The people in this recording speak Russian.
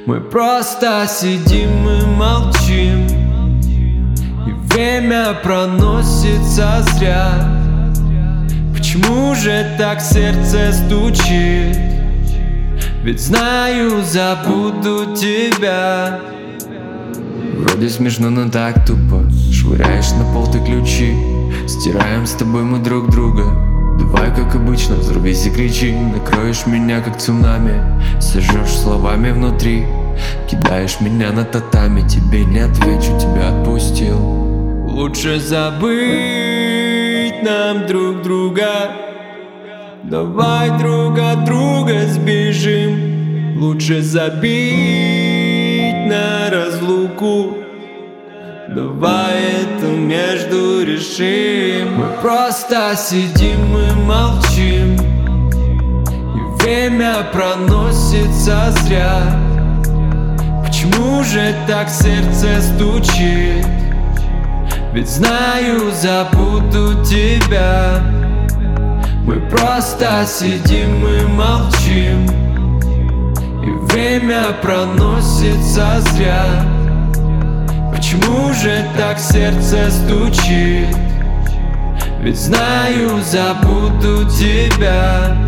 Мы просто сидим и молчим, и время проносится зря. Почему же так сердце стучит? Ведь знаю, забуду тебя. Вроде смешно, но так тупо. Швыряешь на пол ты ключи. Стираем с тобой мы друг друга. Давай, как обычно, взорвись и кричи. Накроешь меня, как цунами. Сожжешь словами внутри. Кидаешь меня на татами. Тебе не отвечу, тебя отпустил. Лучше забыть нам друг друга. Давай друг от друга сбежим. Лучше забить на разлуку. Давай это между решим. Мы просто сидим и молчим, и время проносится зря. Почему же так сердце стучит? Ведь знаю, забуду тебя. Мы просто сидим и молчим, и время проносится зря. Почему же так сердце стучит? Ведь знаю, забуду тебя.